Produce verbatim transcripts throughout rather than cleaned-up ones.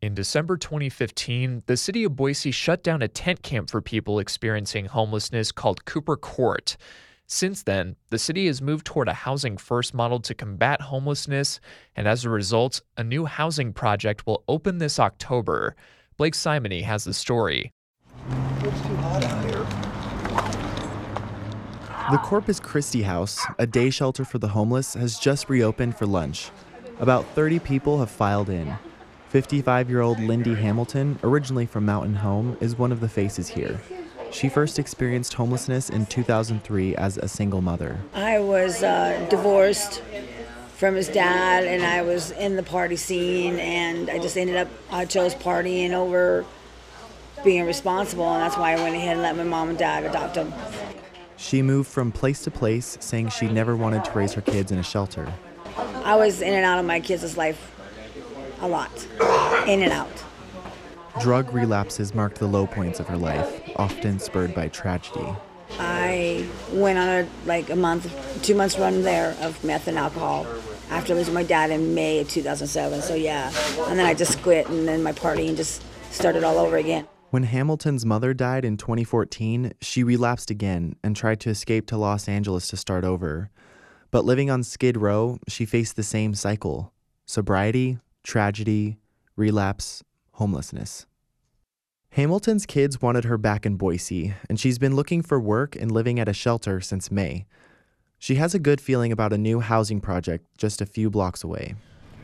In December twenty fifteen, the city of Boise shut down a tent camp for people experiencing homelessness called Cooper Court. Since then, the city has moved toward a housing first model to combat homelessness, and as a result, a new housing project will open this October. Blake Simony has the story. It's too hot out here. The Corpus Christi House, a day shelter for the homeless, has just reopened for lunch. About thirty people have filed in. fifty-five-year-old Lindy Hamilton, originally from Mountain Home, is one of the faces here. She first experienced homelessness in two thousand three as a single mother. I was uh, divorced from his dad, and I was in the party scene, and I just ended up, I chose partying over being responsible, and that's why I went ahead and let my mom and dad adopt him. She moved from place to place, saying she never wanted to raise her kids in a shelter. I was in and out of my kids' life a lot, in and out. Drug relapses marked the low points of her life, often spurred by tragedy. I went on a like a month, two months run there of meth and alcohol after losing my dad in May of two thousand seven. So yeah, and then I just quit, and then my partying just started all over again. When Hamilton's mother died in twenty fourteen, she relapsed again and tried to escape to Los Angeles to start over. But living on Skid Row, she faced the same cycle: sobriety, tragedy, relapse, homelessness. Hamilton's kids wanted her back in Boise, and she's been looking for work and living at a shelter since May. She has a good feeling about a new housing project just a few blocks away.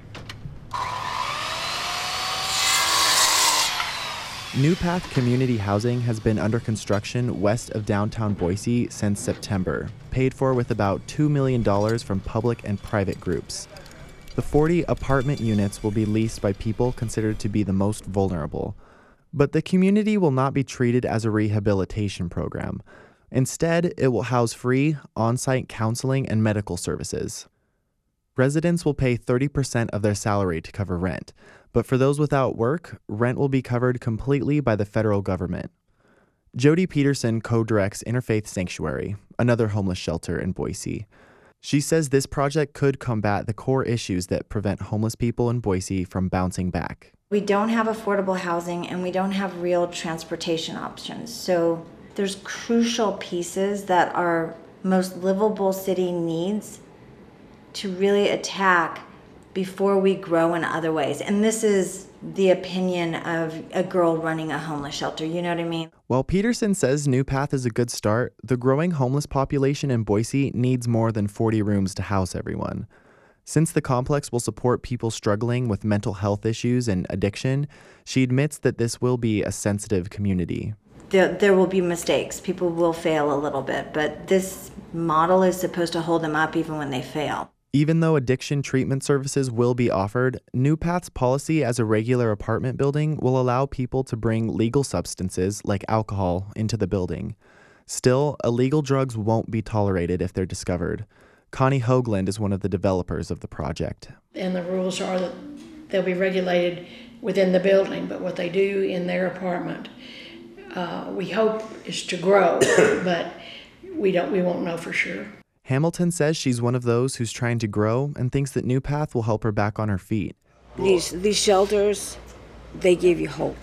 New Path Community Housing has been under construction west of downtown Boise since September, paid for with about two million dollars from public and private groups. The forty apartment units will be leased by people considered to be the most vulnerable. But the community will not be treated as a rehabilitation program. Instead, it will house free, on-site counseling and medical services. Residents will pay thirty percent of their salary to cover rent, but for those without work, rent will be covered completely by the federal government. Jody Peterson co-directs Interfaith Sanctuary, another homeless shelter in Boise. She says this project could combat the core issues that prevent homeless people in Boise from bouncing back. We don't have affordable housing, and we don't have real transportation options. So there's crucial pieces that our most livable city needs to really attack before we grow in other ways. And this is the opinion of a girl running a homeless shelter, you know what I mean? While Peterson says New Path is a good start, the growing homeless population in Boise needs more than forty rooms to house everyone. Since the complex will support people struggling with mental health issues and addiction, she admits that this will be a sensitive community. There, there will be mistakes. People will fail a little bit, but this model is supposed to hold them up even when they fail. Even though addiction treatment services will be offered, New Path's policy as a regular apartment building will allow people to bring legal substances like alcohol into the building. Still, illegal drugs won't be tolerated if they're discovered. Connie Hoagland is one of the developers of the project. And the rules are that they'll be regulated within the building, but what they do in their apartment, uh, we hope is to grow, but we don't. We won't know for sure. Hamilton says she's one of those who's trying to grow and thinks that New Path will help her back on her feet. These these shelters, they give you hope.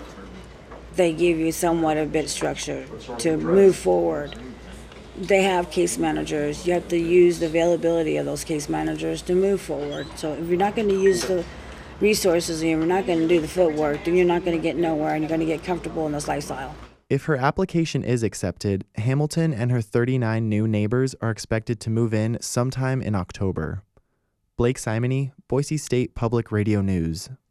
They give you somewhat of a bit of structure to move forward. They have case managers. You have to use the availability of those case managers to move forward. So if you're not going to use the resources and you're not going to do the footwork, then you're not going to get nowhere, and you're going to get comfortable in this lifestyle. If her application is accepted, Hamilton and her thirty-nine new neighbors are expected to move in sometime in October. Blake Simony, Boise State Public Radio News.